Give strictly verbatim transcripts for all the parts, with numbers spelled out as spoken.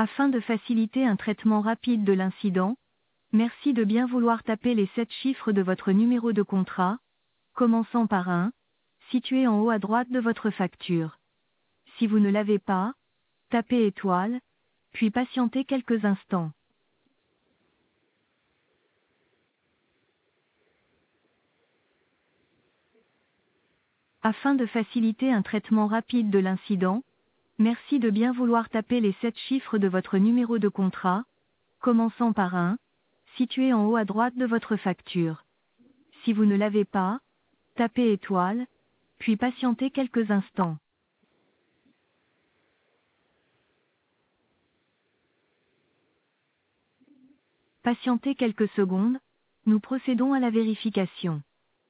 Afin de faciliter un traitement rapide de l'incident, merci de bien vouloir taper les sept chiffres de votre numéro de contrat, commençant par un, situé en haut à droite de votre facture. Si vous ne l'avez pas, tapez étoile, puis patientez quelques instants. Afin de faciliter un traitement rapide de l'incident, merci de bien vouloir taper les sept chiffres de votre numéro de contrat, commençant par un, situé en haut à droite de votre facture. Si vous ne l'avez pas, tapez étoile, puis patientez quelques instants. Patientez quelques secondes, nous procédons à la vérification.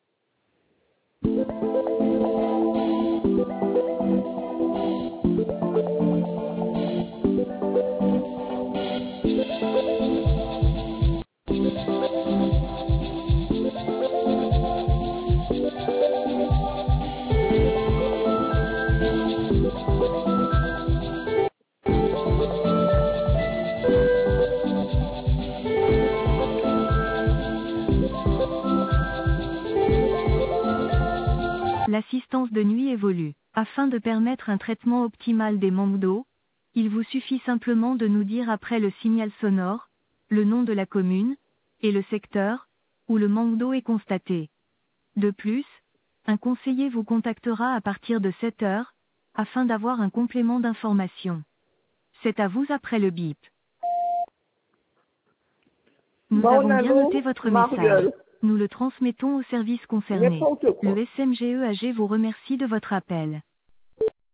L'assistance de nuit évolue. Afin de permettre un traitement optimal des manques d'eau, il vous suffit simplement de nous dire après le signal sonore, le nom de la commune, et le secteur, où le manque d'eau est constaté. De plus, un conseiller vous contactera à partir de sept heures, afin d'avoir un complément d'information. C'est à vous après le bip. Nous Mon avons bien allô, noté votre message. Marielle. Nous le transmettons au service concerné. N'importe quoi. Le S M G E A G vous remercie de votre appel.